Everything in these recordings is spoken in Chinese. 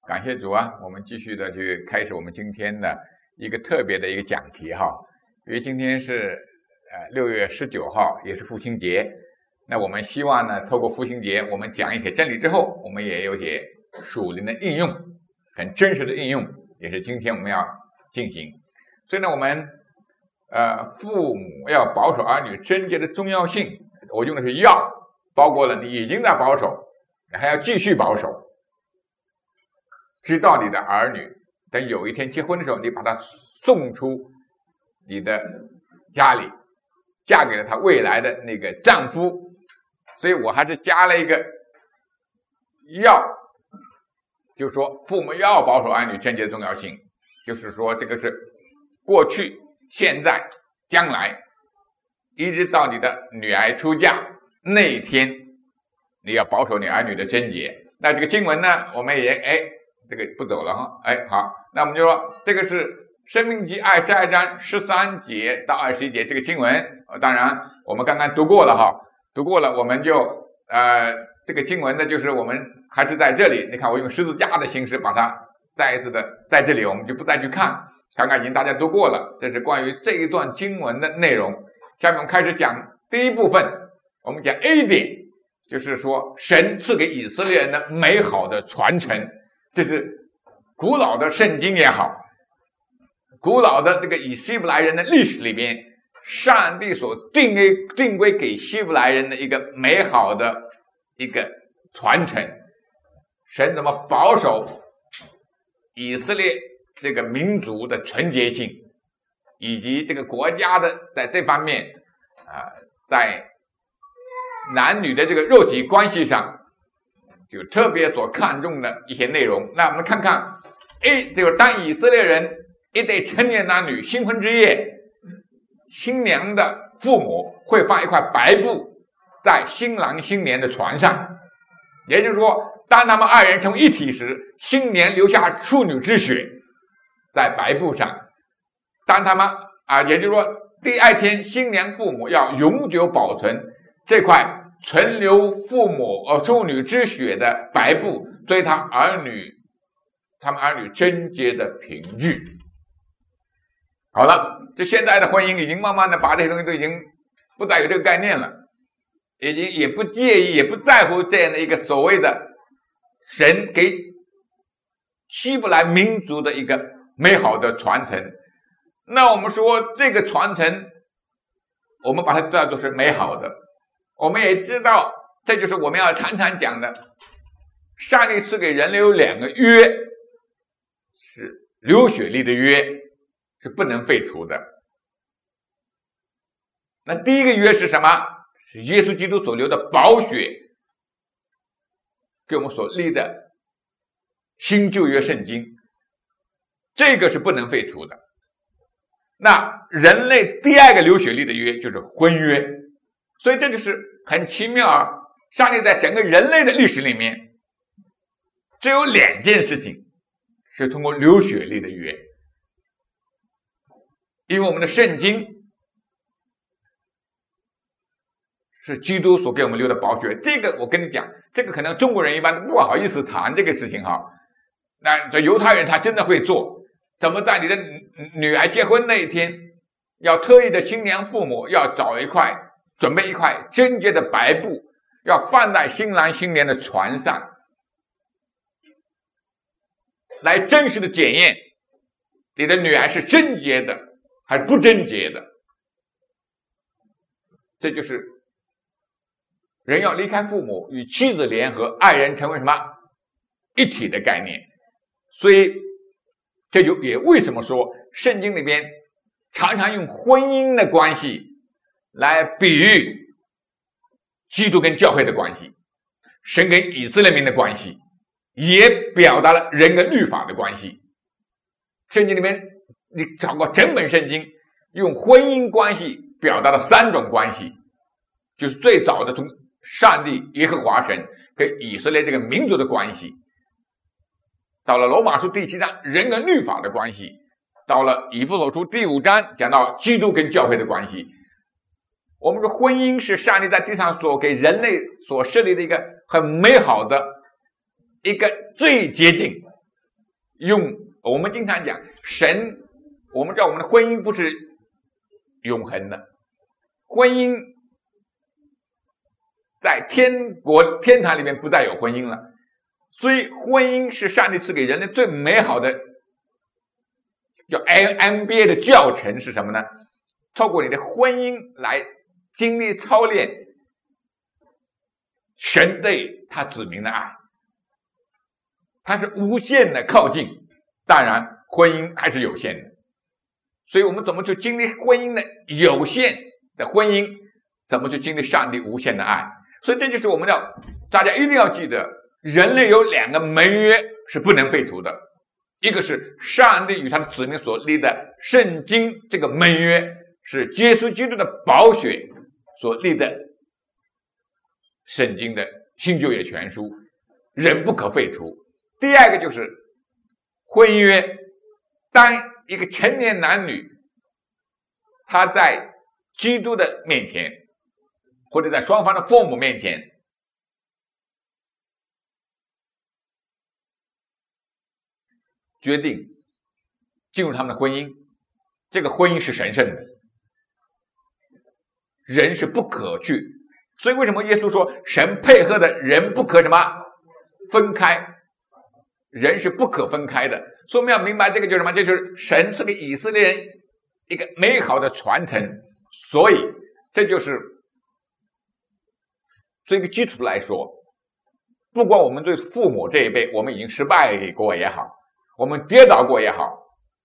感谢主啊，我们继续的去开始我们今天的一个特别的一个讲题哈。因为今天是6月19号，也是父亲节。那我们希望呢，透过父亲节，我们讲一些真理之后，我们也有些属灵的应用，很真实的应用，也是今天我们要进行。所以呢，我们父母要保守儿女贞洁的重要性，我用的是要，包括了你已经在保守，你还要继续保守，直到你的儿女等有一天结婚的时候，你把他送出你的家里，嫁给了他未来的那个丈夫。所以我还是加了一个要，就是说父母要保守儿女贞洁的重要性，就是说这个是过去、现在、将来，一直到你的女儿出嫁那一天，你要保守你儿女的贞洁。那这个经文呢，我们也这个不走了哈，好，那我们就说这个是申命记22章13节到21节这个经文，当然我们刚刚读过了哈，我们就这个经文呢，就是我们还是在这里，你看我用十字架的形式把它再一次的在这里，我们就不再去看，刚刚已经大家读过了，这是关于这一段经文的内容。下面我们开始讲第一部分，我们讲 A 点，就是说神赐给以色列人的美好的传承。这是古老的圣经也好，古老的这个以希伯来人的历史里边，上帝所定规给希伯来人的一个美好的一个传承。神怎么保守以色列这个民族的纯洁性，以及这个国家的在这方面在男女的这个肉体关系上就特别所看重的一些内容。那我们看看 A， 就是当以色列人一对成年男女新婚之夜，新娘的父母会放一块白布在新郎新娘的床上，也就是说当他们二人成为一体时，新娘留下处女之血在白布上，当他们也就是说第二天新娘父母要永久保存这块存留父母处女之血的白布，作为他们儿女贞洁的凭据。好了，这现在的婚姻已经慢慢的把这些东西都已经不再有这个概念了，已经也不介意也不在乎这样的一个所谓的神给希伯来民族的一个美好的传承。那我们说这个传承，我们把它叫做是美好的，我们也知道这就是我们要常常讲的，上帝赐给人类有两个约，是流血立的约，是不能废除的。那第一个约是什么？是耶稣基督所流的宝血给我们所立的新旧约圣经，这个是不能废除的。那人类第二个流血立的约就是婚约。所以这就是很奇妙啊！上帝在整个人类的历史里面，只有两件事情是通过流血立的约。因为我们的圣经是基督所给我们留的宝血，这个我跟你讲，这个可能中国人一般不好意思谈这个事情哈。那这犹太人他真的会做，怎么在你的女儿结婚那一天，要特意的新娘父母要准备一块贞洁的白布，要放在新郎新娘的床上，来真实的检验你的女儿是贞洁的还是不贞洁的。这就是人要离开父母，与妻子联合，二人成为什么一体的概念。所以这就也为什么说圣经里边常常用婚姻的关系来比喻基督跟教会的关系，神跟以色列民的关系，也表达了人跟律法的关系。圣经里面你找过整本圣经用婚姻关系表达了三种关系，就是最早的从上帝耶和华神跟以色列这个民族的关系，到了罗马书第7章人跟律法的关系，到了以弗所书第5章讲到基督跟教会的关系。我们说婚姻是上帝在地上所给人类所设立的一个很美好的一个最接近我们经常讲神，我们知道我们的婚姻不是永恒的，婚姻在天堂里面不再有婚姻了，所以婚姻是上帝赐给人类最美好的，叫 MBA 的教程是什么呢？透过你的婚姻来经历操练神对他子民的爱，它是无限的靠近，当然婚姻还是有限的，所以我们怎么去经历婚姻的有限的婚姻，怎么去经历上帝无限的爱？所以这就是我们大家一定要记得，人类有2个盟约是不能废除的，一个是上帝与他的子民所立的圣经这个盟约，是耶稣基督的宝血所立的圣经的新旧约全书，人不可废除。第二个就是婚约，当一个成年男女他在基督的面前，或者在双方的父母面前决定进入他们的婚姻，这个婚姻是神圣的，人是不可去。所以为什么耶稣说神配合的人不可什么分开，人是不可分开的。所以我们要明白这个就是什么，就是神赐给以色列人一个美好的传承。所以这就是这个基础来说，不管我们对父母这一辈我们已经失败过也好，我们跌倒过也好，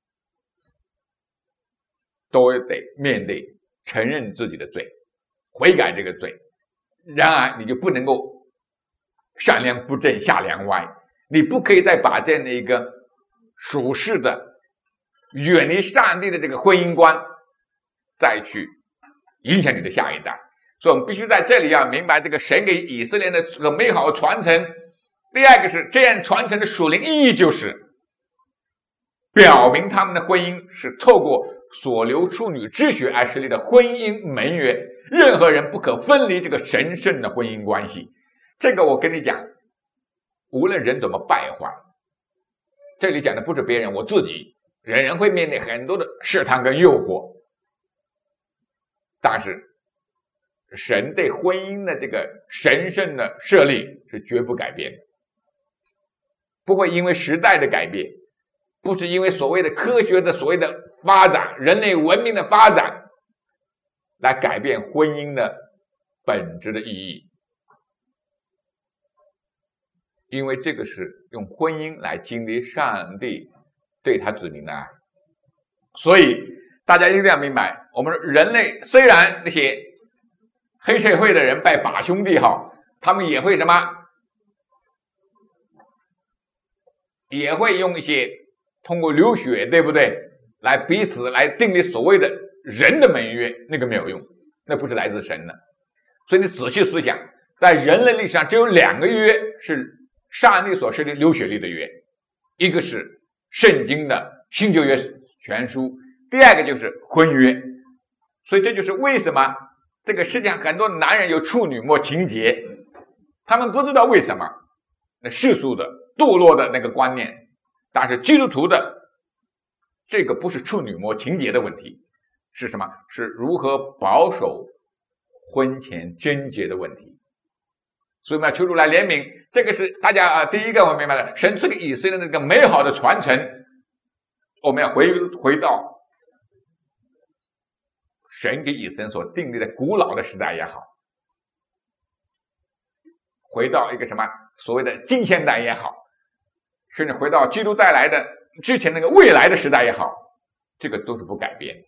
都得面对承认自己的罪，悔改这个罪。然而你就不能够上梁不正下梁歪，你不可以再把这样的一个属世的远离上帝的这个婚姻观再去影响你的下一代。所以我们必须在这里要明白这个神给以色列的这个美好的传承。第二个是这样传承的属灵意义，就是表明他们的婚姻是透过所流处女之血而设立的婚姻盟约，任何人不可分离这个神圣的婚姻关系。这个我跟你讲，无论人怎么败坏，这里讲的不是别人，我自己，人会面对很多的试探跟诱惑，但是神对婚姻的这个神圣的设立是绝不改变的，不会因为时代的改变，不是因为所谓的科学的所谓的发展，人类文明的发展来改变婚姻的本质的意义。因为这个是用婚姻来经历上帝对他子民的爱。所以大家一定要明白，我们人类虽然那些黑社会的人拜把兄弟好，他们也会什么，也会用一些通过流血，对不对，来彼此来订立所谓的人的盟约，那个没有用，那不是来自神的。所以你仔细思想，在人类历史上只有2个约是上帝所设立流血立的约，一个是圣经的新旧约全书，第二个就是婚约。所以这就是为什么这个世界上很多男人有处女膜情节，他们不知道为什么，那世俗的堕落的那个观念，但是基督徒的这个不是处女膜情节的问题，是什么？是如何保守婚前贞洁的问题。所以我们要求主来怜悯，这个是大家第一个我明白了，神赐给以色列的那个美好的传承。我们要回到神给以色列所订立的古老的时代也好，回到一个什么所谓的近现代也好，甚至回到基督带来的之前那个未来的时代也好，这个都是不改变。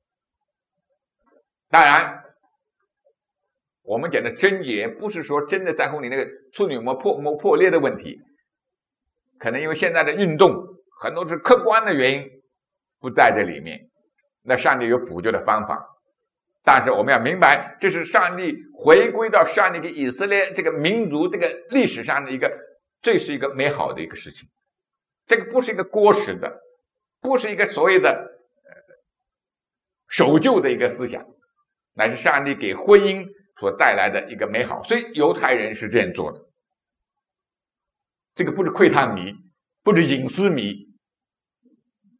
当然我们讲的贞洁不是说真的在乎你那个处女膜破裂的问题，可能因为现在的运动很多是客观的原因不在这里面，那上帝有补救的方法。但是我们要明白，这是上帝回归到上帝给以色列这个民族这个历史上的这是一个美好的一个事情。这个不是一个过时的，不是一个所谓的守旧的一个思想，乃是上帝给婚姻所带来的一个美好。所以犹太人是这样做的，这个不是窥探迷，不是隐私迷，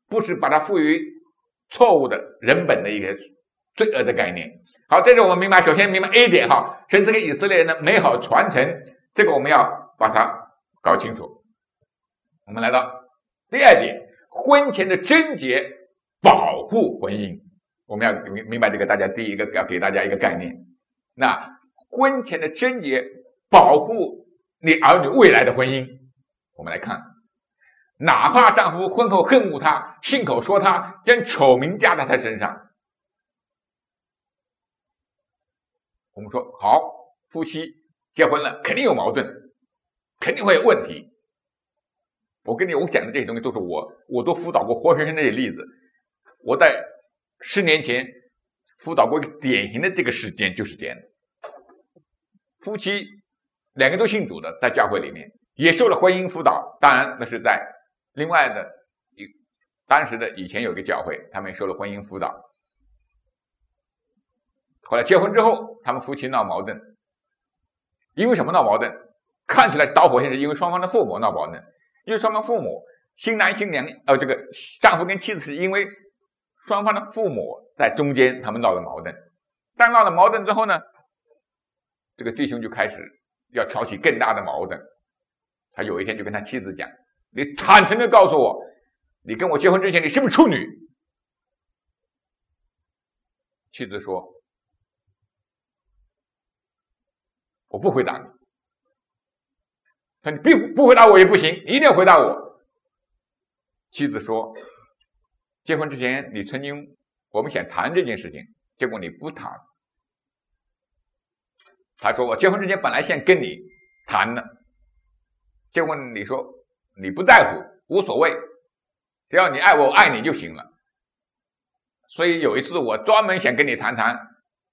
不是把它赋予错误的人本的一个罪恶的概念。好，这是我们明白，首先明白 A 点哈，神赐给以色列人的美好传承，这个我们要把它搞清楚。我们来到第二点，婚前的贞洁保护婚姻，我们要明白这个，大家第一个要给大家一个概念。那婚前的贞洁保护你儿女未来的婚姻，我们来看，哪怕丈夫婚后恨恶她，信口说她，将丑名加在她身上，我们说好，夫妻结婚了肯定有矛盾，肯定会有问题。我讲的这些东西都是我都辅导过活生生的这些例子。我在10年前辅导过一个典型的这个事件，就是这样的。夫妻2个都信主的，在教会里面也受了婚姻辅导，当然那是在另外的当时的以前有一个教会，他们也受了婚姻辅导。后来结婚之后，他们夫妻闹矛盾，因为什么闹矛盾？看起来导火线是因为双方的父母闹矛盾，因为双方父母新郎新娘这个丈夫跟妻子是因为双方的父母在中间，他们闹了矛盾。但闹了矛盾之后呢，这个弟兄就开始要挑起更大的矛盾。他有一天就跟他妻子讲，你坦诚的告诉我，你跟我结婚之前你是不是处女？妻子说，我不回答你。他说你不回答我也不行，你一定要回答我。妻子说，结婚之前你曾经我们想谈这件事情，结果你不谈。他说我结婚之前本来想跟你谈的，结果你说你不在乎，无所谓，只要你爱我，我爱你就行了。所以有一次我专门想跟你谈谈。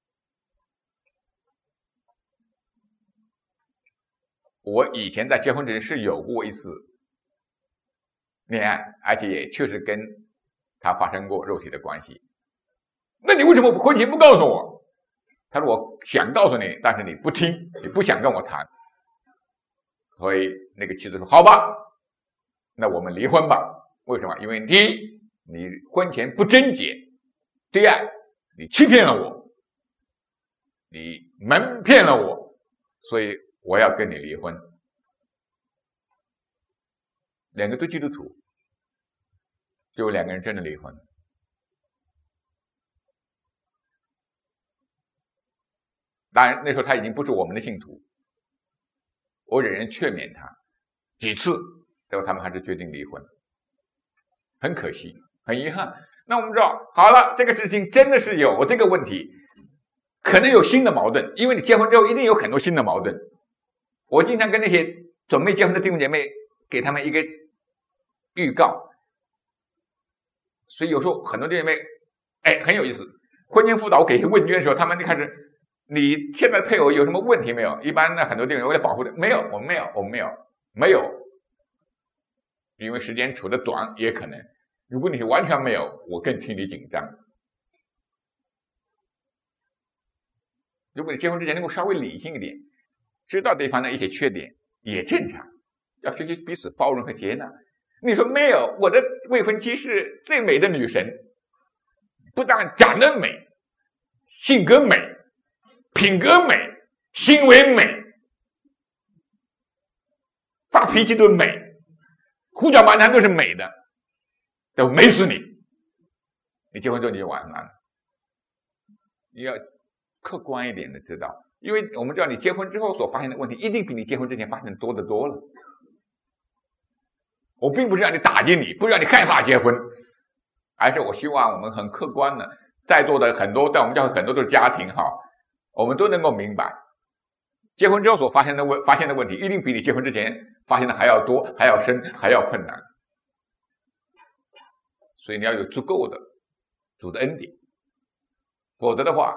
我以前在结婚之前是有过一次恋爱，而且也确实跟他发生过肉体的关系。那你为什么婚前不告诉我？他说我想告诉你，但是你不听，你不想跟我谈。所以那个妻子说好吧，那我们离婚吧。为什么？因为第一，你婚前不贞洁；第二，你欺骗了我，你蒙骗了我，所以我要跟你离婚。2个都基督徒，就2个人真的离婚。当然那时候他已经不是我们的信徒，我忍人劝勉他几次，最后他们还是决定离婚。很可惜，很遗憾。那我们知道，好了，这个事情真的是有这个问题，可能有新的矛盾，因为你结婚之后一定有很多新的矛盾。我经常跟那些准备结婚的弟兄姐妹给他们一个预告，所以有时候很多弟兄姐妹很有意思。婚姻辅导我给一些问卷的时候，他们就开始，你现在配偶有什么问题没有？一般呢，很多弟兄为了保护的，没有，我们没有，因为时间处得短也可能。如果你完全没有，我更替你紧张。如果你结婚之前能够稍微理性一点，知道对方的一些缺点也正常，要学习彼此包容和接纳。你说没有，我的未婚妻是最美的女神，不但长得美，性格美，品格美，行为美，发脾气都美，胡搅蛮缠都是美的，都美死你！你结婚之后你就完了。你要客观一点的知道，因为我们知道你结婚之后所发现的问题一定比你结婚之前发现的多得多了。我并不是让你打击你，不是让你害怕结婚，而是我希望我们很客观的，在座的很多，在我们教会很多都是家庭哈，我们都能够明白，结婚之后所发现的问题一定比你结婚之前发现的还要多，还要深，还要困难。所以你要有足够的主的恩典，否则的话，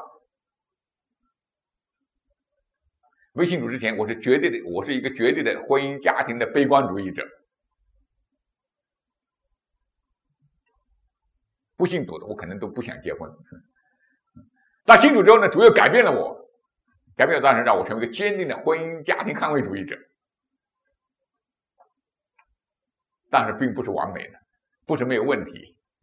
未信主之前我是一个绝对的婚姻家庭的悲观主义者。不信主的我可能都不想结婚。那信主之后呢，主又改变了我，当然让我成为一个坚定的婚姻家庭捍卫主义者。但是并不是完美的，不是没有问题。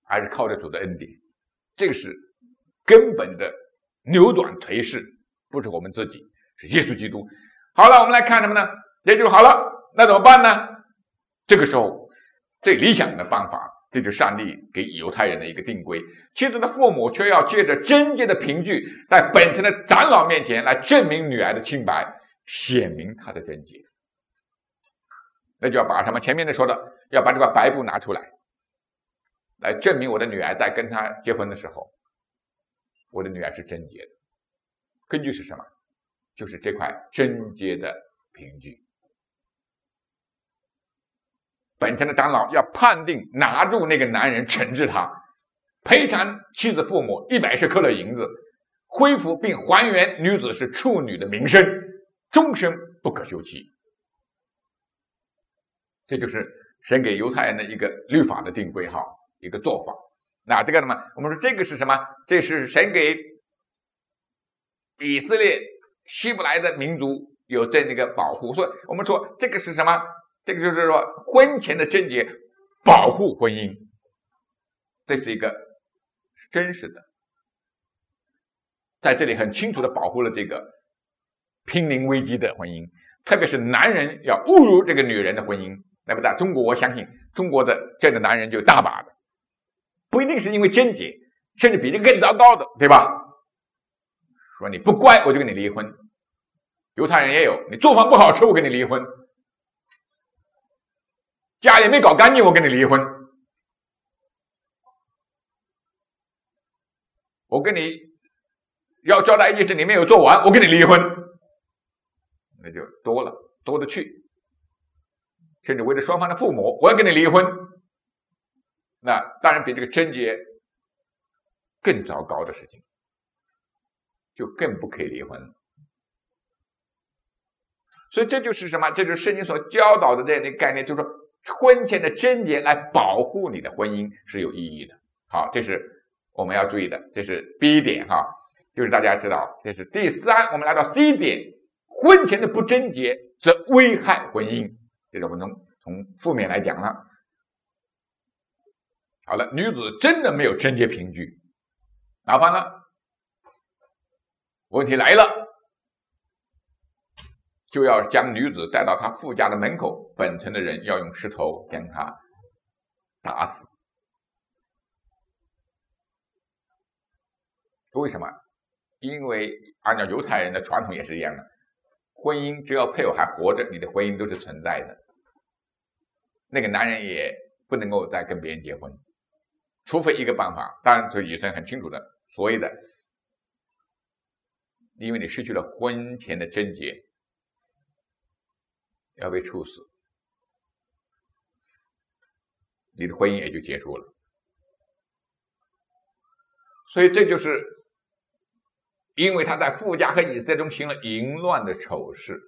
而是靠着主的恩典。这个是根本的扭转颓势，不是我们自己，是耶稣基督。好了，我们来看什么呢？也就是好了，那怎么办呢？这个时候最理想的办法，这就是上帝给犹太人的一个定规。妻子的父母却要借着贞洁的凭据，在本城的长老面前来证明女儿的清白，显明她的贞洁。那就要把什么前面的说的，要把这块白布拿出来，来证明我的女儿在跟他结婚的时候，我的女儿是贞洁的。根据是什么？就是这块贞洁的凭据。本城的长老要判定，拿住那个男人，惩治他，赔偿妻子父母100舍客勒银子，恢复并还原女子是处女的名声，终身不可休妻。这就是神给犹太人的一个律法的定规，一个做法。那这个呢，我们说这个是什么？这是神给以色列希伯来的民族有这样一个保护。所以我们说这个是什么？这个就是说婚前的贞洁保护婚姻，这是一个真实的，在这里很清楚的保护了这个濒临危机的婚姻，特别是男人要侮辱这个女人的婚姻。那么在中国，我相信中国的这样的男人就大把的，不一定是因为贞洁，甚至比这个更糟糕的，对吧？说你不乖我就跟你离婚。犹太人也有，你做饭不好吃我跟你离婚，家里没搞干净我跟你离婚，我跟你要交代一件事你没有做完我跟你离婚，那就多了，多得去。甚至为了双方的父母我要跟你离婚，那当然比这个贞洁更糟糕的事情，就更不可以离婚。所以这就是什么？这就是圣经所教导的这样的一个概念，就是说婚前的贞洁来保护你的婚姻是有意义的。好，这是我们要注意的，这是 B 点就是大家知道，这是第3。我们来到 C 点，婚前的不贞洁则危害婚姻，这是我们从负面来讲了。好了，女子真的没有贞洁凭据，麻烦了，问题来了，就要将女子带到她父家的门口，本城的人要用石头将她打死。为什么？因为按照犹太人的传统也是一样的，婚姻只要配偶还活着，你的婚姻都是存在的，那个男人也不能够再跟别人结婚，除非一个办法，当然这以色列很清楚的，所谓的因为你失去了婚前的贞洁，要被处死，你的婚姻也就结束了。所以这就是因为他在父家和以色列中行了淫乱的丑事，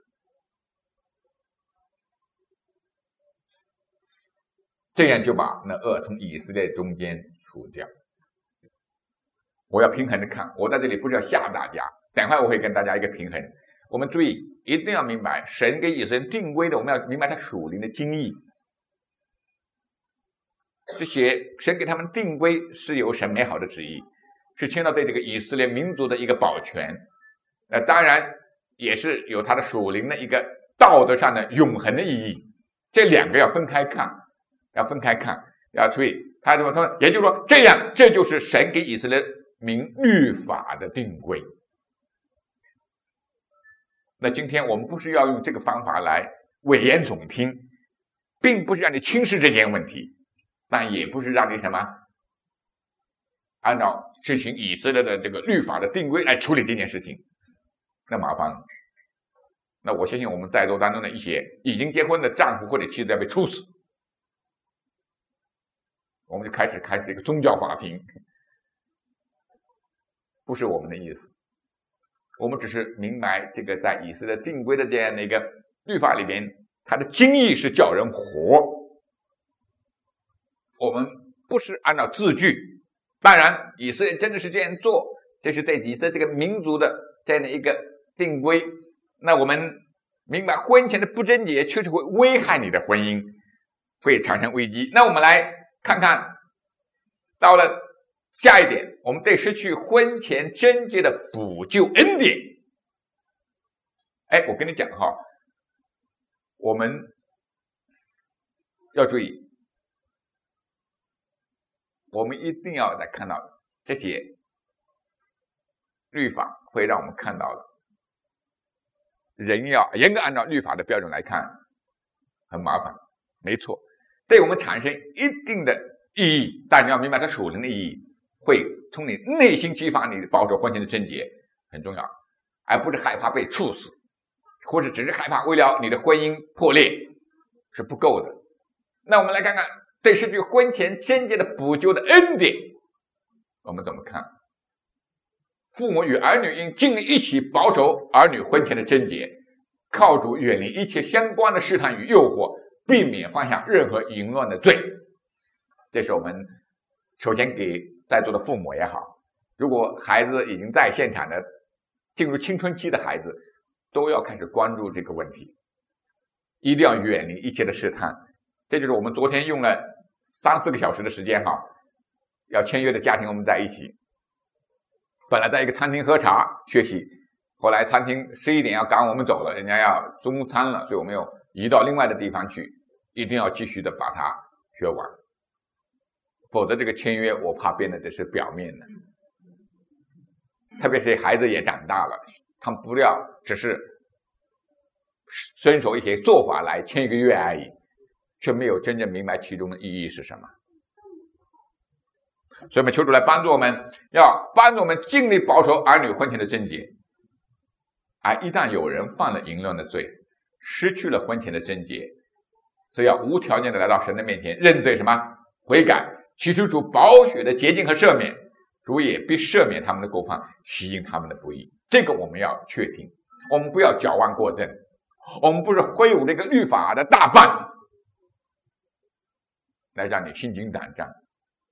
这样就把那恶从以色列中间除掉。我要平衡的看，我在这里不是要吓大家，等会我会跟大家一个平衡。我们注意，一定要明白神给以色列定规的，我们要明白他属灵的经义。这些神给他们定规是有神美好的旨意，是牵到对这个以色列民族的一个保全，当然也是有他的属灵的一个道德上的永恒的意义。这两个要分开看，要分开看，要注意他怎么说，也就是说这样，这就是神给以色列民律法的定规。那今天我们不是要用这个方法来危言耸听，并不是让你轻视这件问题，但也不是让你什么按照实行以色列的这个律法的定规来处理这件事情，那麻烦了。那我相信我们在座当中的一些已经结婚的丈夫或者妻子要被处死，我们就开始一个宗教法庭，不是我们的意思。我们只是明白这个在以色列定规的这样的一个律法里边，它的经义是叫人活，我们不是按照字句。当然以色列真的是这样做，这是对以色列这个民族的这样的一个定规。那我们明白婚前的不贞洁确实会危害你的婚姻，会产生危机。那我们来看看到了下一点，我们对失去婚前贞洁的补救恩典。我跟你讲哈，我们要注意，我们一定要看到这些律法会让我们看到的，人要严格按照律法的标准来看，很麻烦，没错，对我们产生一定的意义，但你要明白它属灵的意义会从你内心激发你保守婚前的贞洁，很重要，而不是害怕被处死，或者只是害怕为了你的婚姻破裂，是不够的。那我们来看看对失去婚前贞洁的补救的恩典，我们怎么看？父母与儿女应尽力一起保守儿女婚前的贞洁，靠主远离一切相关的试探与诱惑，避免犯下任何淫乱的罪。这是我们首先给在座的父母也好，如果孩子已经在现场的进入青春期的孩子，都要开始关注这个问题，一定要远离一切的试探。这就是我们昨天用了3-4个小时的时间要签约的家庭，我们在一起，本来在一个餐厅喝茶学习，后来餐厅11点要赶我们走了，人家要中餐了，所以我们又移到另外的地方去，一定要继续的把它学完，否则这个签约我怕变得只是表面的。特别是孩子也长大了，他们不要只是遵守一些做法来签一个约而已，却没有真正明白其中的意义是什么。所以我们求主来帮助我们，要帮助我们尽力保守儿女婚前的贞洁。而一旦有人犯了淫乱的罪，失去了婚前的贞洁，则要无条件的来到神的面前认罪，什么？悔改，祈求主宝血的洁净和赦免，主也必赦免他们的过犯，洗净他们的不义。这个我们要确听，我们不要矫枉过正，我们不是挥舞这个律法的大棒来让你心惊胆战，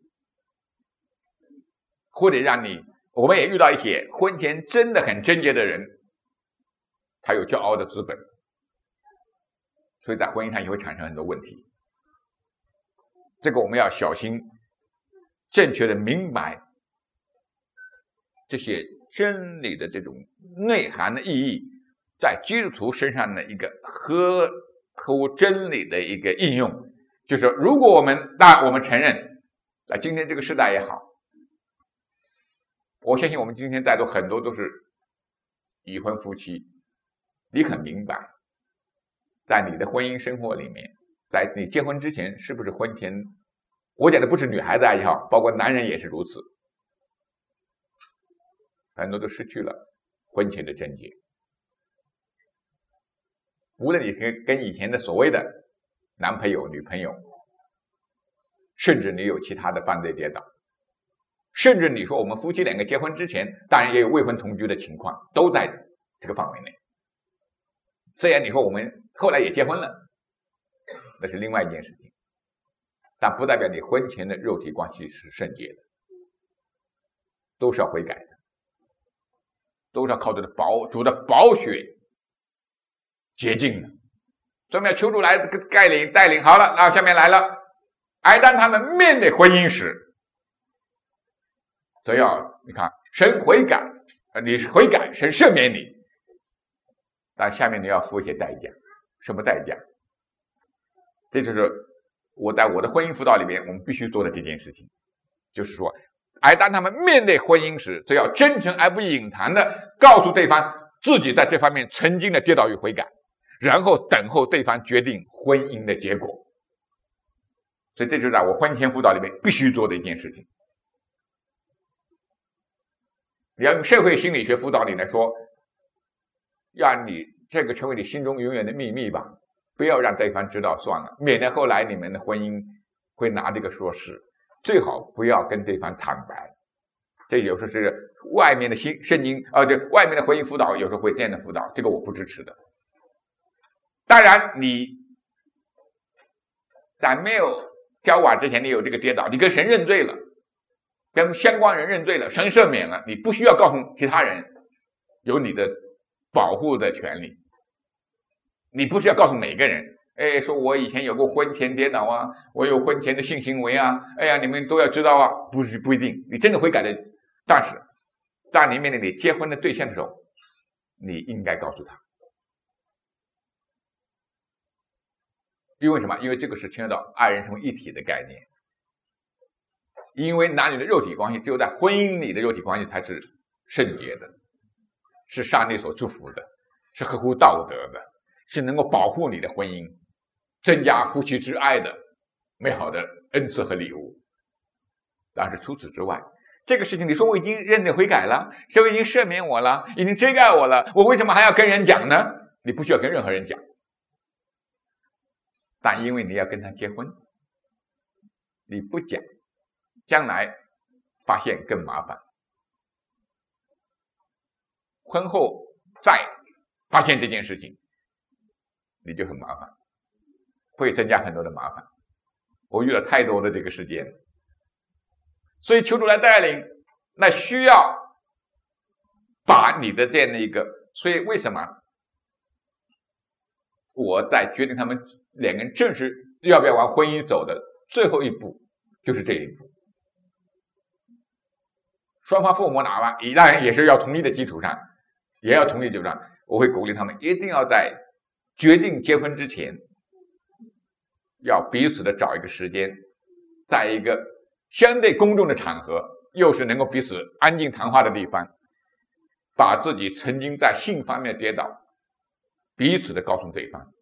或者让你，我们也遇到一些婚前真的很贞洁的人，他有骄傲的资本，所以在婚姻上也会产生很多问题。这个我们要小心，正确的明白这些真理的这种内涵的意义，在基督徒身上的一个合乎真理的一个应用。就是如果我们承认，在今天这个时代也好，我相信我们今天在座很多都是已婚夫妻，你很明白，在你的婚姻生活里面，在你结婚之前是不是婚前，我讲的不是女孩子也好，包括男人也是如此，很多都失去了婚前的贞洁。无论你跟以前的所谓的男朋友女朋友，甚至你有其他的犯罪跌倒，甚至你说我们夫妻两个结婚之前当然也有未婚同居的情况，都在这个范围内。虽然你说我们后来也结婚了，那是另外一件事情，但不代表你婚前的肉体关系是圣洁的，都是要悔改的，都是要靠主的宝血洁净的。所以我们要求主来带领好了，然后下面来了，而当他们面对婚姻时，则要你看神悔改，你悔改，神赦免你，但下面你要付一些代价。什么代价？这就是我在我的婚姻辅导里面我们必须做的这件事情，就是说，而当他们面对婚姻时，则要真诚而不隐藏的告诉对方自己在这方面曾经的跌倒与悔改，然后等候对方决定婚姻的结果。所以这就是在我婚前辅导里面必须做的一件事情。你要用社会心理学辅导你来说，让你这个成为你心中永远的秘密吧，不要让对方知道算了，免得后来你们的婚姻会拿这个说事。最好不要跟对方坦白，这有时候是外面的圣经这外面的婚姻辅导有时候会这样的辅导，这个我不支持的。当然你在没有交往之前你有这个跌倒，你跟神认罪了，跟相关人认罪了，神赦免了，你不需要告诉其他人，有你的保护的权利，你不需要告诉每个人， 说我以前有过婚前跌倒啊，我有婚前的性行为啊，哎呀，你们都要知道啊。不一定，你真的悔改的。但是当你面对你结婚的对象的时候，你应该告诉他。因为什么？因为这个是牵扯到二人成为一体的概念。因为男女的肉体关系，只有在婚姻里的肉体关系才是圣洁的，是上帝所祝福的，是合乎道德的，是能够保护你的婚姻，增加夫妻之爱的美好的恩赐和礼物。但是除此之外，这个事情你说我已经认罪悔改了，神已经赦免我了，已经遮盖我了，我为什么还要跟人讲呢？你不需要跟任何人讲，但因为你要跟他结婚，你不讲，将来发现更麻烦，婚后再发现这件事情你就很麻烦，会增加很多的麻烦。我遇到太多的这个事件，所以求主来带领，那需要把你的这样的一个，所以为什么我在决定他们两个人正式要不要往婚姻走的最后一步就是这一步。双方父母哪怕当然也是要同意的基础上，我会鼓励他们一定要在决定结婚之前，要彼此的找一个时间，在一个相对公众的场合，又是能够彼此安静谈话的地方，把自己曾经在性方面的跌倒彼此的告诉对方，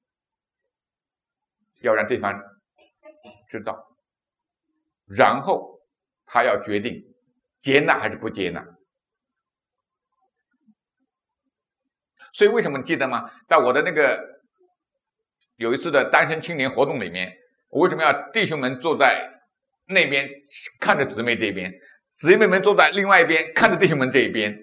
要让对方知道，然后他要决定接纳还是不接纳。所以为什么你记得吗？在我的那个有一次的单身青年活动里面，我为什么要弟兄们坐在那边看着姊妹这边，姊妹们坐在另外一边看着弟兄们这一边？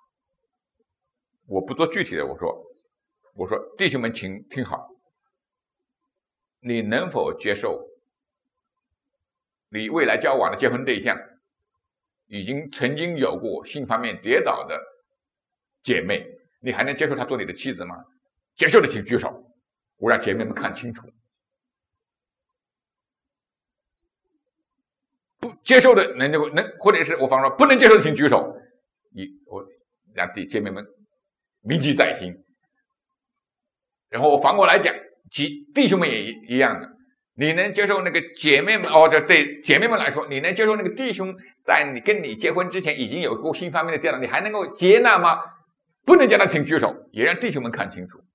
我不做具体的，我说弟兄们请听好，你能否接受你未来交往的结婚对象已经曾经有过性方面跌倒的姐妹，你还能接受她做你的妻子吗？接受的请举手，我让姐妹们看清楚。不接受的能，或者是我方说不能接受的请举手，我让姐妹们铭记在心。然后我反过来讲，弟兄们也一样的，你能接受那个姐妹们这对姐妹们来说，你能接受那个弟兄在你跟你结婚之前已经有过性方面的跌倒，你还能够接纳吗？不能接纳请举手，也让弟兄们看清楚。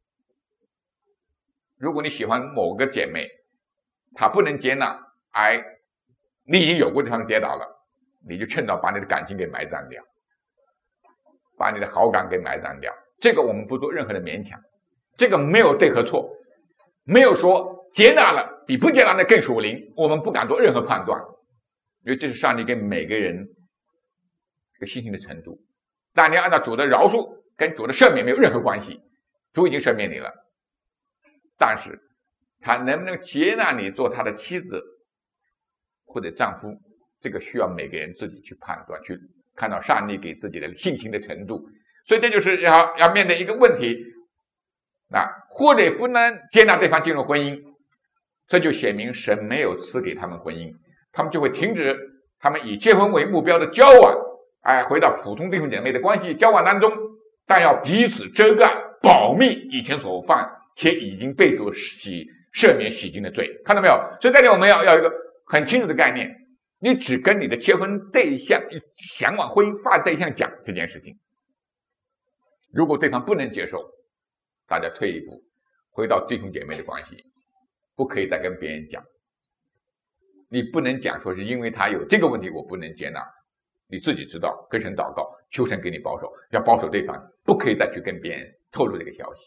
如果你喜欢某个姐妹，她不能接纳，你已经有过这方面跌倒了，你就趁早把你的感情给埋葬掉，把你的好感给埋葬掉。这个我们不做任何的勉强，这个没有对和错，没有说接纳了比不接纳的更属灵，我们不敢做任何判断，因为这是上帝跟每个人一个信心的程度。但你要按照主的饶恕跟主的赦免没有任何关系，主已经赦免你了，但是他能不能接纳你做他的妻子或者丈夫，这个需要每个人自己去判断，去看到上帝给自己的信心的程度。所以这就是要面对一个问题，或者不能接纳对方进入婚姻，这就显明神没有赐给他们婚姻，他们就会停止他们以结婚为目标的交往，回到普通弟兄姐妹的关系交往当中，但要彼此遮盖保密以前所犯且已经被主赦免洗净的罪。看到没有？所以在这里我们要一个很清楚的概念，你只跟你的结婚对象想往婚姻发展对象讲这件事情，如果对方不能接受，大家退一步回到弟兄姐妹的关系，不可以再跟别人讲。你不能讲说是因为他有这个问题我不能接纳，你自己知道，跟神祷告，求神给你保守，要保守对方，不可以再去跟别人透露这个消息。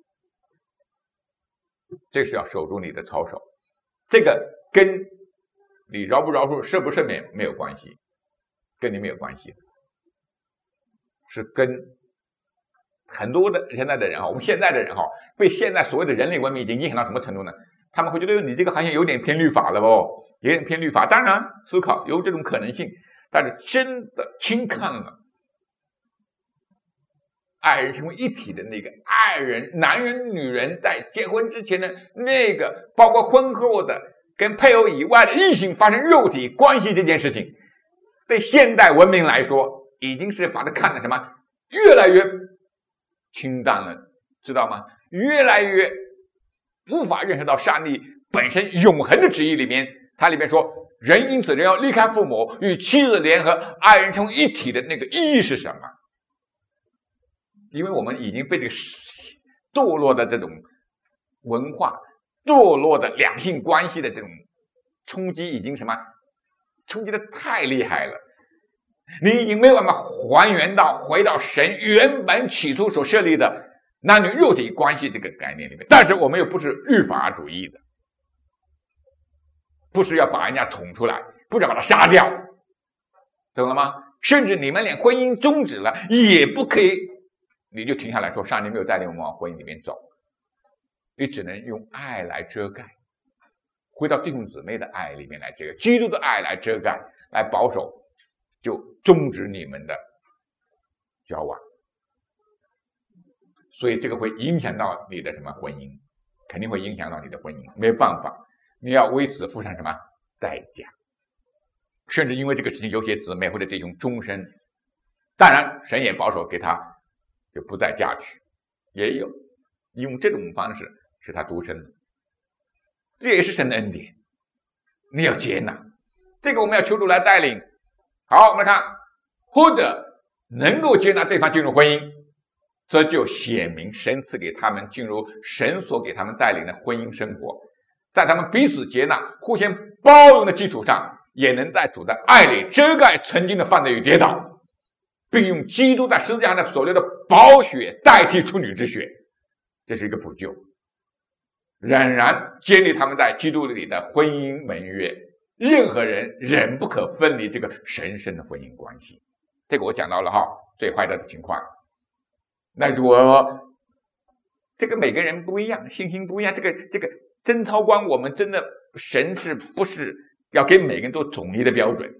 这是要守住你的操守，这个跟你饶不饶恕赦不赦免没有关系，跟你没有关系，是跟很多的现在的人我们现在的人被现在所谓的人类文明已经影响到什么程度呢？他们会觉得你这个好像有点偏律法了有点偏律法。当然思考有这种可能性，但是真的轻看了爱人成为一体的那个爱人，男人女人在结婚之前的那个，包括婚后的跟配偶以外的异性发生肉体关系这件事情，对现代文明来说，已经是把它看得什么越来越清淡了，知道吗？越来越无法认识到上帝本身永恒的旨意里面，它里面说人因此人要离开父母，与妻子联合，爱人成为一体的那个意义是什么？因为我们已经被这个堕落的这种文化，堕落的两性关系的这种冲击，已经什么冲击的太厉害了，你已经没有办法还原到回到神原本起初所设立的男女肉体关系这个概念里面。但是我们又不是律法主义的，不是要把人家捅出来，不是要把他杀掉，懂了吗？甚至你们连婚姻终止了也不可以，你就停下来说上帝没有带领我们往婚姻里面走，你只能用爱来遮盖，回到弟兄姊妹的爱里面来遮盖，基督的爱来遮盖，来保守，就终止你们的交往。所以这个会影响到你的什么婚姻，肯定会影响到你的婚姻，没有办法，你要为此付上什么代价？甚至因为这个事情，有些姊妹或者弟兄终身，当然神也保守给他就不再嫁娶，也有用这种方式使他独身，这也是神的恩典，你要接纳这个，我们要求主来带领。好，我们来看，或者能够接纳对方进入婚姻，这就显明神赐给他们进入神所给他们带领的婚姻生活，在他们彼此接纳互相包容的基础上，也能在主的爱里遮盖曾经的犯罪与跌倒，并用基督在十字架上的所流的宝血代替处女之血，这是一个补救，仍然建立他们在基督里的婚姻盟约，任何人仍不可分离这个神圣的婚姻关系。这个我讲到了哈，最坏的情况。那如果这个每个人不一样，信心不一样，这个贞操观，我们真的神是不是要给每个人都统一的标准？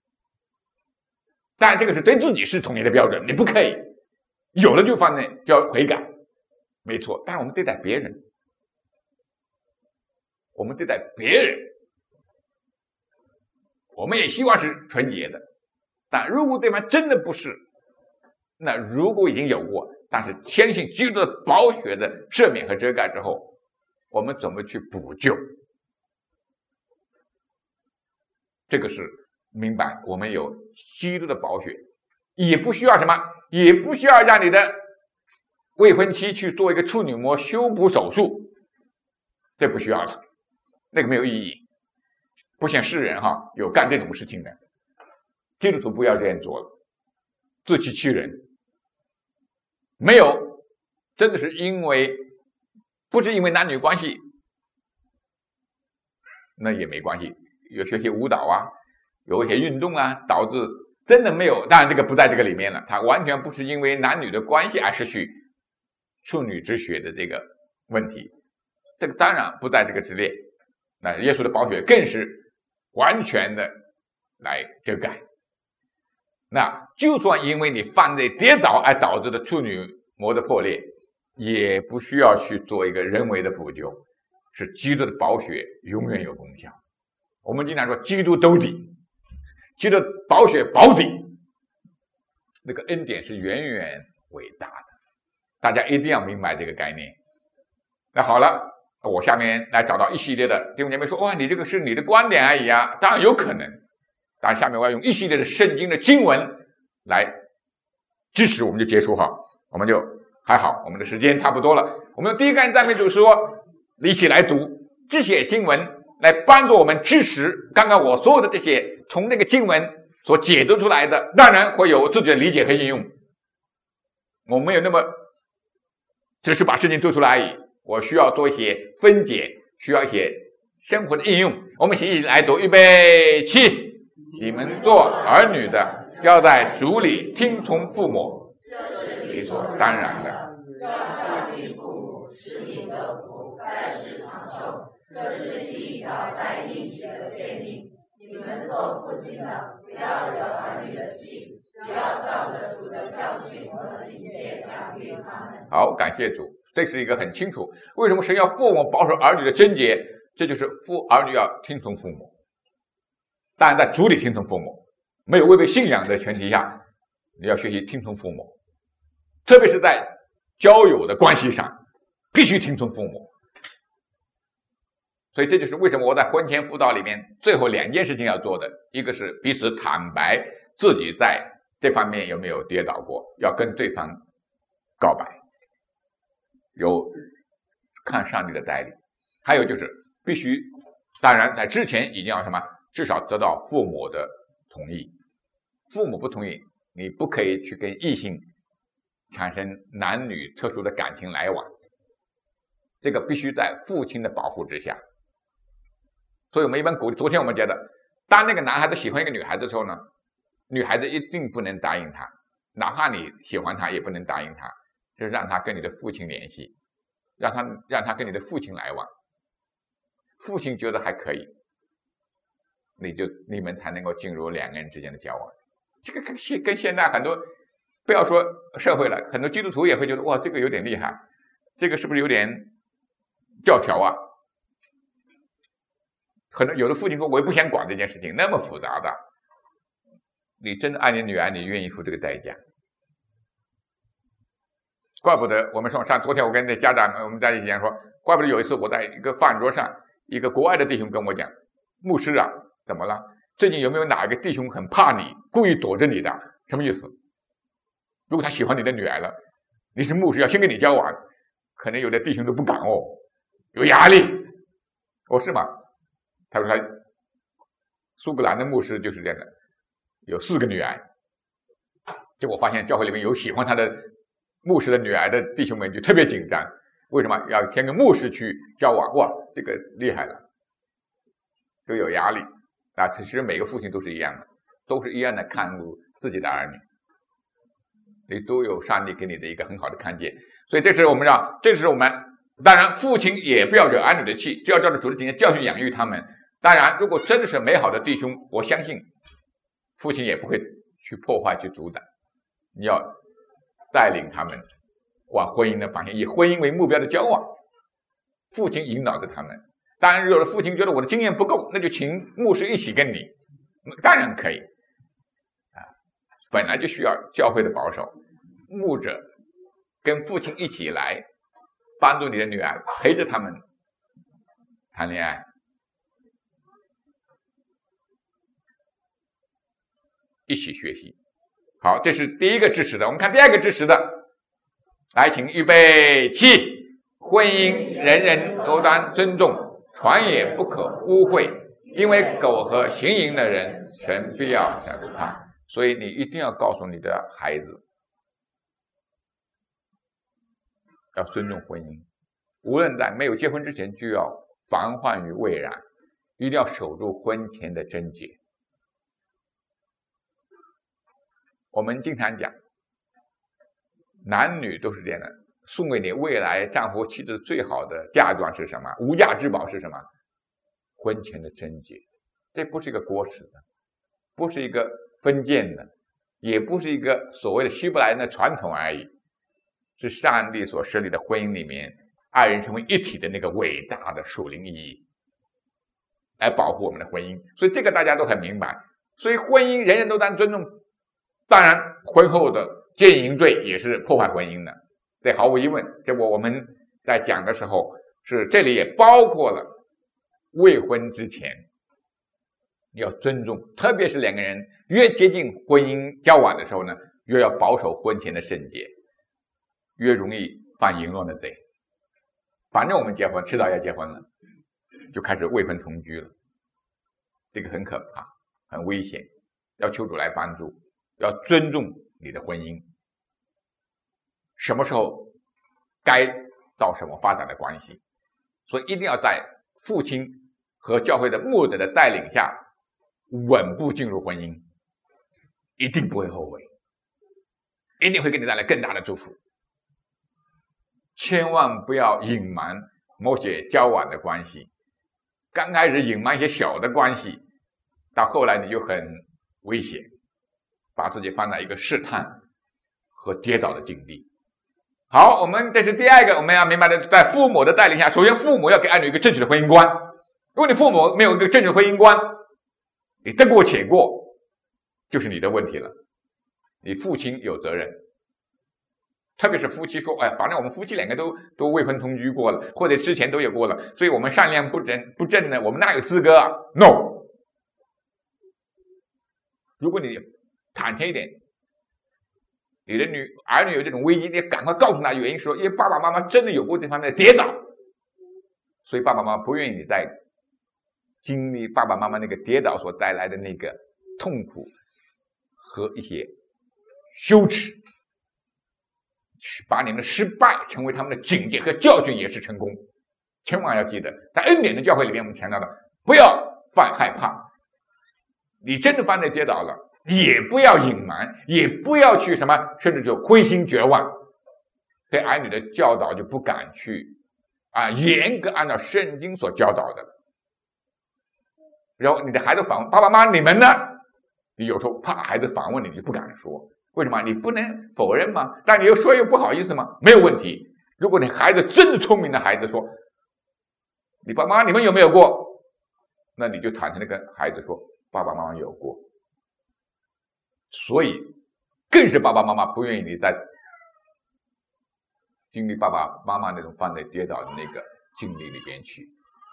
当然这个是对自己是统一的标准，你不可以有了就放在就要悔改，没错。但是我们对待别人，我们也希望是纯洁的，但如果对方真的不是，那如果已经有过，但是相信基督的宝血的赦免和遮盖之后，我们怎么去补救？这个是明白，我们有基督的宝血，也不需要什么，也不需要让你的未婚妻去做一个处女膜修补手术，这不需要了，那个没有意义，不像世人有干这种事情的，基督徒不要这样做了，自欺欺人。没有，真的是因为不是因为男女关系，那也没关系，有学些舞蹈啊，有一些运动啊，导致真的没有，当然这个不在这个里面了，它完全不是因为男女的关系而失去处女之血的这个问题，这个当然不在这个之列。那耶稣的宝血更是完全的来遮盖。那就算因为你犯罪跌倒而导致的处女膜的破裂，也不需要去做一个人为的补救，是基督的宝血永远有功效。我们经常说基督兜底，基督宝血保底，那个恩典是远远伟大的，大家一定要明白这个概念。那好了，我下面来找到一系列的弟兄姐妹说，哇，你这个是你的观点而已啊，当然有可能，但下面我要用一系列的圣经的经文来支持，我们就结束哈，我们就还好，我们的时间差不多了。我们用第一个赞美主说，一起来读这些经文，来帮助我们支持刚刚我所有的这些从那个经文所解读出来的，当然会有自己的理解和应用。我没有那么只是把事情做出来而已，我需要做一些分解，需要一些生活的应用。我们一起来读，预备起！你们做儿女的，要在主里听从父母，这是理所当然的。要孝敬父母，使你得福，在世长寿，这是第一条带应许的诫命。你们做父亲的，不要惹儿女的气， 要照着主的教训和警戒养育他们。 好，感谢主，这是一个很清楚。为什么神要父母保守儿女的贞洁？这就是儿女要听从父母，当然在主里听从父母，没有违背信仰的前提下，你要学习听从父母，特别是在交友的关系上，必须听从父母。所以这就是为什么我在婚前辅导里面最后2件事情要做的，一个是彼此坦白自己在这方面有没有跌倒过，要跟对方告白，有看上帝的带领。还有就是必须，当然在之前一定要什么，至少得到父母的同意。父母不同意，你不可以去跟异性产生男女特殊的感情来往，这个必须在父亲的保护之下。所以我们一般鼓励，昨天我们觉得，当那个男孩子喜欢一个女孩子的时候呢，女孩子一定不能答应他，哪怕你喜欢他也不能答应他，就是让他跟你的父亲联系，让他跟你的父亲来往，父亲觉得还可以，你们才能够进入2个人之间的交往。这个跟现在很多，不要说社会了，很多基督徒也会觉得，哇，这个有点厉害，这个是不是有点教条啊？可能有的父亲说，我也不想管这件事情，那么复杂的，你真的爱你女儿，你愿意付这个代价？怪不得我们说昨天我跟那家长我们在一起讲说，怪不得有一次我在一个饭桌上，一个国外的弟兄跟我讲，牧师啊，怎么了？最近有没有哪一个弟兄很怕你，故意躲着你的？什么意思？如果他喜欢你的女儿了，你是牧师要先跟你交往，可能有的弟兄都不敢哦，有压力。哦，是吗？他说他苏格兰的牧师就是这样的，有4个女儿，结果发现教会里面有喜欢他的牧师的女儿的弟兄们就特别紧张，为什么要先跟牧师去交往？哇，这个厉害了，就有压力啊！其实每个父亲都是一样的，都是一样的看顾自己的儿女，你都有上帝给你的一个很好的看见。所以这是我们当然父亲也不要惹儿女的气，就要照着主的经验教训养育他们。当然如果真的是美好的弟兄，我相信父亲也不会去破坏去阻挡，你要带领他们往婚姻的方向，以婚姻为目标的交往，父亲引导着他们。当然有的父亲觉得我的经验不够，那就请牧师一起跟你，当然可以啊，本来就需要教会的保守，牧者跟父亲一起来帮助你的女儿，陪着他们谈恋爱，一起学习。好，这是第一个支持的。我们看第2个支持的，来，请预备起。婚姻人人都当尊重，船也不可污秽，因为苟合行淫的人，神必要审判。所以你一定要告诉你的孩子，要尊重婚姻，无论在没有结婚之前就要防患于未然，一定要守住婚前的贞洁。我们经常讲，男女都是这样的，送给你未来丈夫妻子最好的嫁妆是什么？无价之宝是什么？婚前的贞洁。这不是一个过时的，不是一个封建的，也不是一个所谓的希伯来人的传统而已，是上帝所设立的婚姻里面2人成为一体的那个伟大的属灵意义，来保护我们的婚姻。所以这个大家都很明白。所以婚姻人人都当尊重，当然婚后的奸淫罪也是破坏婚姻的，这毫无疑问。这我们在讲的时候，是这里也包括了未婚之前要尊重，特别是2个人越接近婚姻交往的时候呢，越要保守婚前的圣洁，越容易犯淫乱的罪。反正我们结婚，迟早要结婚了，就开始未婚同居了，这个很可怕，很危险，要求主来帮助，要尊重你的婚姻，什么时候该到什么发展的关系，所以一定要在父亲和教会的牧者的带领下稳步进入婚姻，一定不会后悔，一定会给你带来更大的祝福。千万不要隐瞒某些交往的关系，刚开始隐瞒一些小的关系，到后来你就很危险。 把自己放在一个试探和跌倒的境地。好，这是第二个我们要明白的，在父母的带领下，首先父母要给儿女一个正确的婚姻观。如果你父母没有一个正确的婚姻观，你得过且过，就是你的问题了。你父亲有责任，特别是夫妻说，反正我们夫妻两个都未婚同居过了，或者之前都有过了，所以我们善良不正呢，我们哪有资格啊 ？No。如果你坦诚一点，你的儿女有这种危机，你赶快告诉他原因，说因为爸爸妈妈真的有过这方面的跌倒，所以爸爸妈妈不愿意你再经历爸爸妈妈那个跌倒所带来的那个痛苦和一些羞耻，把你们的失败成为他们的警戒和教训，也是成功。千万要记得，在恩典的教会里面，我们强调的，不要害怕。你真的犯罪跌倒了，也不要隐瞒，也不要去甚至就灰心绝望。对儿女的教导就不敢去严格按照圣经所教导的。然后你的孩子反问爸爸妈妈，你们呢？你有时候怕孩子反问你，你就不敢说。为什么？你不能否认吗？但你又说又不好意思吗？没有问题。如果你孩子真的聪明的孩子说，你爸妈你们有没有过？那你就坦诚地跟孩子说，爸爸妈妈有过。所以更是爸爸妈妈不愿意你在经历爸爸妈妈那种犯罪跌倒的那个经历里边去，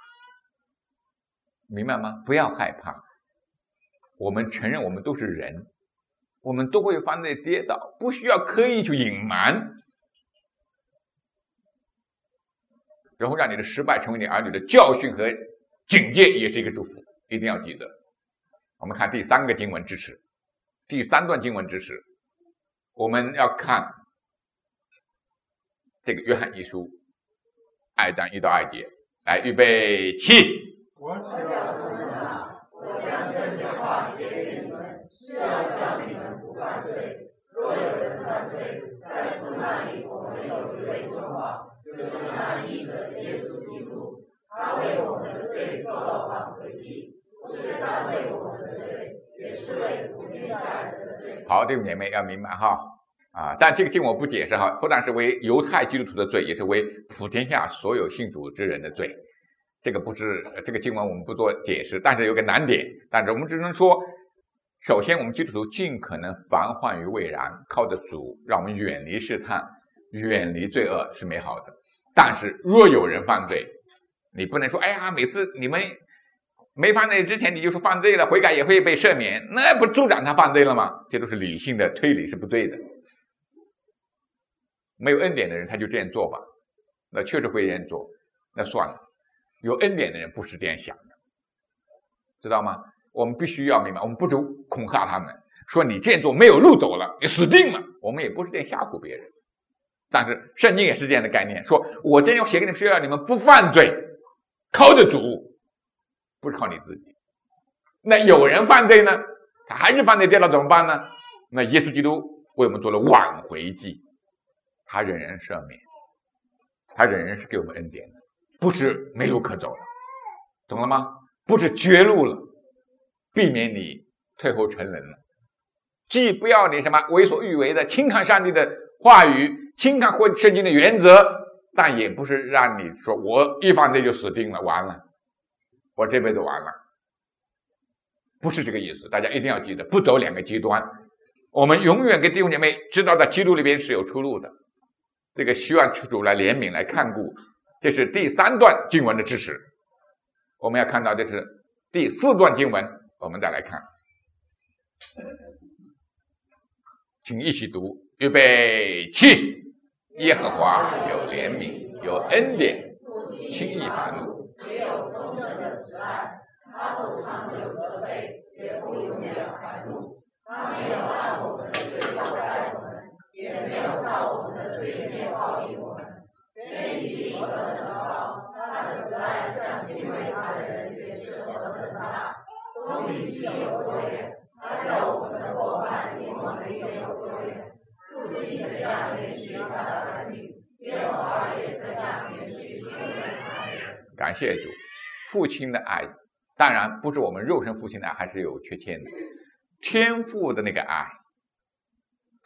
明白吗？不要害怕，我们承认我们都是人，我们都会犯罪跌倒，不需要刻意去隐瞒，然后让你的失败成为你儿女的教训和警戒，也是一个祝福，一定要记得。我们看第三个经文支持，第三段经文支持，我们要看这个约翰一书2章1到2节，来，预备起。 我小子们啊，我将这些话写给你们，是要叫你们不犯罪。若有人犯罪，在父那里我们有一位中保，就是那义者耶稣基督。他为我们的罪做了挽回祭，不是单为我们的罪，也是为普天下人的罪。 好，弟兄姐妹要明白哈。但这个经我不解释哈，不但是为犹太基督徒的罪，也是为普天下所有信主之人的罪。这个不是这个经文我们不做解释，但是有个难点，但是我们只能说，首先我们基督徒尽可能防患于未然，靠着主让我们远离试探，远离罪恶是美好的。但是若有人犯罪，你不能说每次你们没犯罪之前你就说犯罪了，悔改也会被赦免，那不助长他犯罪了吗？这都是理性的推理，是不对的。没有恩典的人他就这样做吧，那确实会这样做，那算了。有恩典的人不是这样想的，知道吗？我们必须要明白，我们不能恐吓他们，说你这样做没有路走了，你死定了。我们也不是这样吓唬别人，但是圣经也是这样的概念，说我真要写给你们是要你们不犯罪，靠着主，不是靠你自己。那有人犯罪呢，他还是犯罪跌倒怎么办呢？那耶稣基督为我们做了挽回祭，他仍然赦免，他仍然是给我们恩典的，不是没路可走了，懂了吗？不是绝路了，避免你退后沉沦了。既不要你为所欲为的轻看上帝的话语，轻看或圣经的原则，但也不是让你说我一犯罪就死定了，完了，我这辈子完了，不是这个意思。大家一定要记得，不走两个极端。我们永远给弟兄姐妹知道在基督里边是有出路的，这个需要主来怜悯来看顾。这是第三段经文的支持。我们要看到这是第4段经文，我们再来看，请一起读，预备起。耶和华有怜悯，有恩典，轻易发怒， 只有丰盛的慈爱。他不长久责备，也不永远怀怒。他没有按我们的罪报待我们，也没有照我们的罪孽报应我们。天与地何等的高，他的慈爱向敬畏他的人也是何等的大。公义心有多远，他叫我们的过犯离我们也有多远。父亲怎样连续他的儿女，耶和华也怎样连续眷恋他的人。 感谢主，父亲的爱当然不是我们肉身父亲的爱，还是有缺陷的。天父的那个爱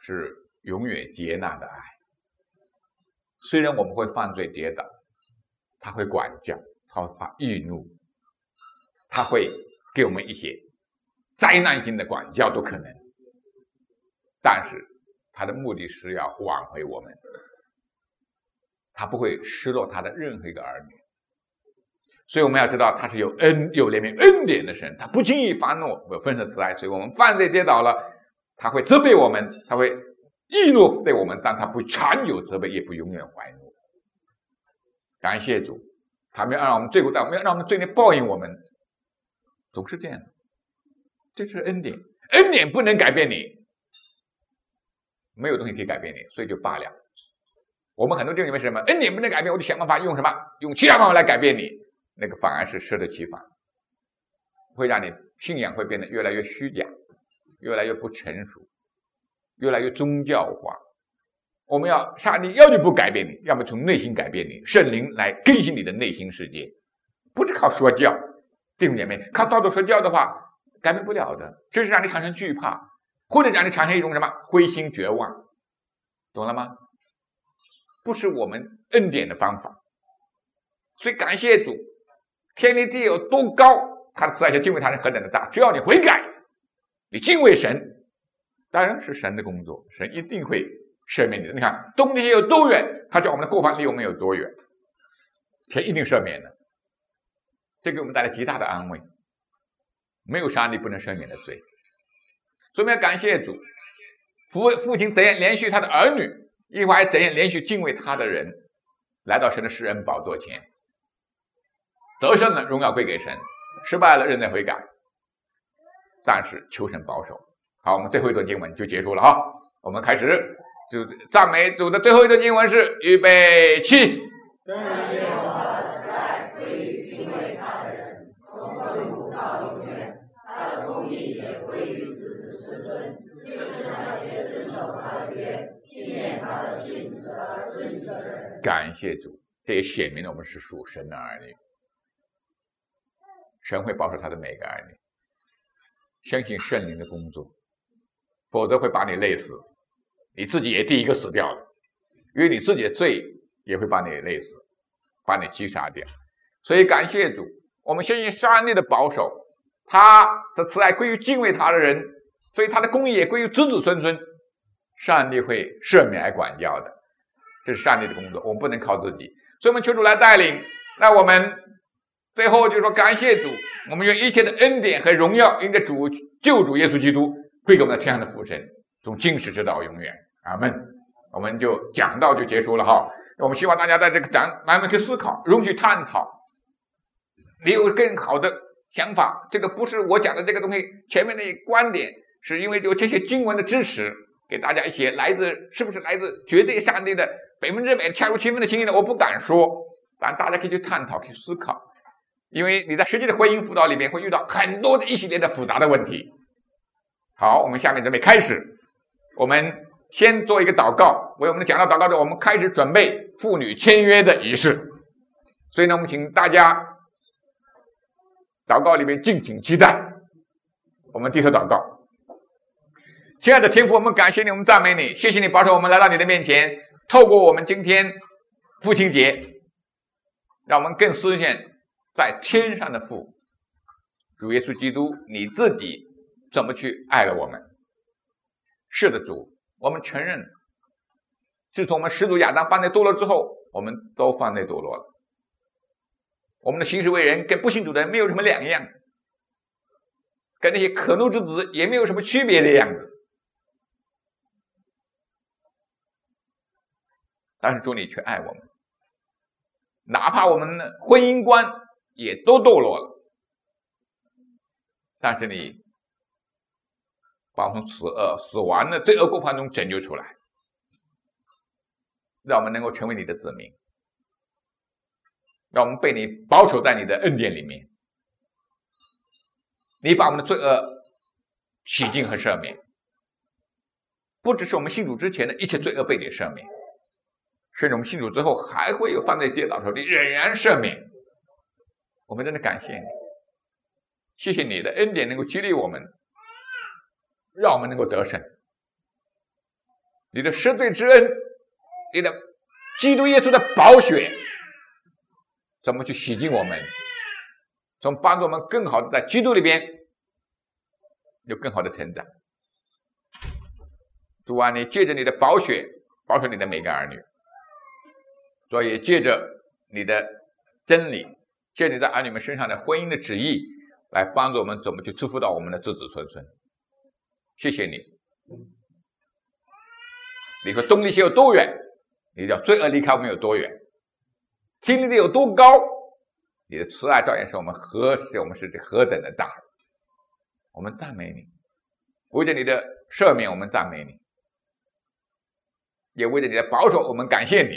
是永远接纳的爱。虽然我们会犯罪跌倒，他会管教，他会发易怒，他会给我们一些灾难性的管教都可能，但是他的目的是要挽回我们，他不会失落他的任何一个儿女。所以我们要知道他是有怜悯恩典的神，他不轻易发怒，有丰盛慈爱。所以我们犯罪跌倒了，他会责备我们，他会易怒对我们，但他不长久责备，也不永远怀怒。感谢主，他没有让我们罪过大，没有让我们罪孽报应我们，总是这样的。这是恩典，恩典不能改变你，没有东西可以改变你，所以就罢了。我们很多弟兄姐妹是什么？恩典不能改变，我就想办法用什么？用其他方法来改变你，那个反而是适得其反，会让你信仰会变得越来越虚假，越来越不成熟，越来越宗教化。我们要上帝要不改变你，要么从内心改变你，圣灵来更新你的内心世界，不是靠说教。弟兄姐妹，靠道德说教的话改变不了的，只是让你产生惧怕，或者让你产生一种什么灰心绝望，懂了吗？不是我们恩典的方法。所以感谢主，天离地有多高，他的慈爱和敬畏他是何等的大。只要你悔改，你敬畏神，当然是神的工作，神一定会赦免你的。你看东离西有多远，他叫我们的过犯离我们有多远，神一定赦免的。这给我们带来极大的安慰，没有上帝不能赦免的罪。所以我们要感谢主，父亲怎样连续他的儿女，一会儿怎样连续敬畏他的人，来到神的施恩宝座前，得胜了荣耀归给神，失败了仍在悔改，但是求神保守。好，我们最后一段经文就结束了啊！我们开始就赞美主的最后一段经文是预备起。 但耶和华的慈爱归于敬畏他的人，从亘古到永远，他的公义也归于子子孙孙，就是那些遵守他的约，纪念他的训词而遵行的人。 感谢主，这也显明了我们是属神的儿女，神会保守他的每个儿女，相信圣灵的工作，否则会把你累死，你自己也第一个死掉了，因为你自己的罪也会把你累死，把你击杀掉。所以感谢主，我们相信上帝的保守，他的慈爱归于敬畏他的人，所以他的公义也归于子子孙孙，上帝会赦免来管教的，这是上帝的工作，我们不能靠自己。所以我们求主来带领。那我们最后就说感谢主，我们愿一切的恩典和荣耀因着主救主耶稣基督归给我们的天上的父神，从今时直到永远。阿们。我们就讲到就结束了哈。我们希望大家在这个讲慢慢去思考，容许探讨，你有更好的想法。这个不是我讲的这个东西前面的观点，是因为有这些经文的支持，给大家一些是不是来自绝对上帝的100%恰如其分的情形呢？我不敢说，但大家可以去探讨，去思考。因为你在实际的婚姻辅导里面会遇到很多的一系列的复杂的问题。好，我们下面准备开始，我们先做一个祷告，为我们讲到祷告之后，我们开始准备父女签约的仪式。所以呢，我们请大家祷告里面敬请期待。我们低头祷告。亲爱的天父，我们感谢你，我们赞美你，谢谢你保守我们来到你的面前，透过我们今天父亲节，让我们更思念在天上的父主耶稣基督，你自己怎么去爱了我们。是的主，我们承认自从我们始祖亚当犯罪堕落之后，我们都犯罪堕落了，我们的行事为人跟不信主的人没有什么两样，跟那些可怒之子也没有什么区别的样子。但是主你却爱我们，哪怕我们的婚姻观也都堕落了，但是你把我们从死亡的罪恶过犯中拯救出来，让我们能够成为你的子民，让我们被你保守在你的恩典里面。你把我们的罪恶洗净和赦免，不只是我们信主之前的一切罪恶被你赦免，甚至我们信主之后还会有犯罪跌倒的时候，你仍然赦免。我们真的感谢你，谢谢你的恩典能够激励我们，让我们能够得胜。 你的赦罪之恩，你的基督耶稣的宝血，怎么去洗净我们，从帮助我们更好的在基督里边有更好的成长。主啊，你借着你的宝血保守你的每个儿女，所以借着你的真理，借着你在儿女们身上的婚姻的旨意，来帮助我们怎么去祝福到我们的子子孙孙。谢谢你。你说东离西有多远，你叫罪恶离开我们有多远，经历的有多高，你的慈爱照样是我们何等的大。我们赞美你，为着你的赦免我们赞美你，也为着你的保守我们感谢你。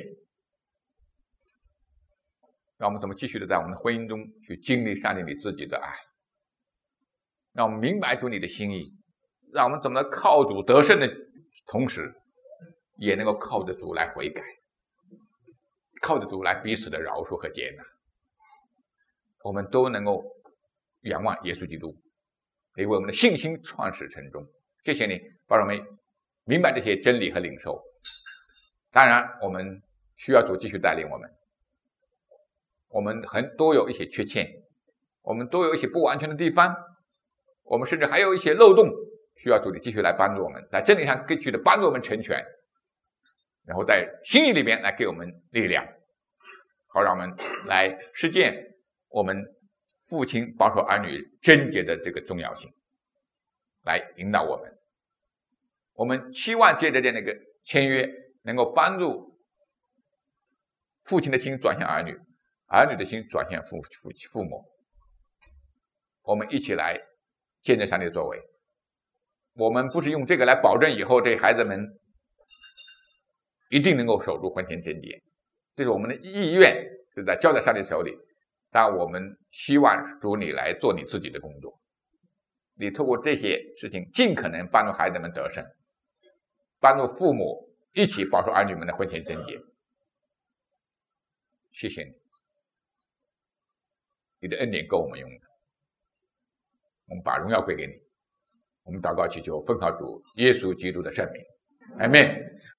让我们怎么继续的在我们的婚姻中去经历上帝你自己的爱，让我们明白主你的心意，让我们怎么靠主得胜的同时，也能够靠着主来悔改，靠着主来彼此的饶恕和接纳。我们都能够仰望耶稣基督，也为我们的信心创始成终。谢谢你帮我们明白这些真理和领受。当然我们需要主继续带领我们，我们都有一些缺陷，我们都有一些不完全的地方，我们甚至还有一些漏洞，需要主你继续来帮助我们，在真理上继续的帮助我们成全，然后在心意里面来给我们力量，好让我们来实践我们父亲保守儿女贞洁的这个重要性，来引导我们。我们期望借着这样的一个签约，能够帮助父亲的心转向儿女，儿女的心转向父母。我们一起来见证上帝的作为。我们不是用这个来保证以后这孩子们一定能够守住婚前贞洁，这是我们的意愿，是在交在上帝手里。但我们希望主你来做你自己的工作，你透过这些事情尽可能帮助孩子们得胜，帮助父母一起保守儿女们的婚前贞洁。谢谢你，你的恩典够我们用的，我们把荣耀归给你。我们祷告祈求奉靠主耶稣基督的圣名，阿们。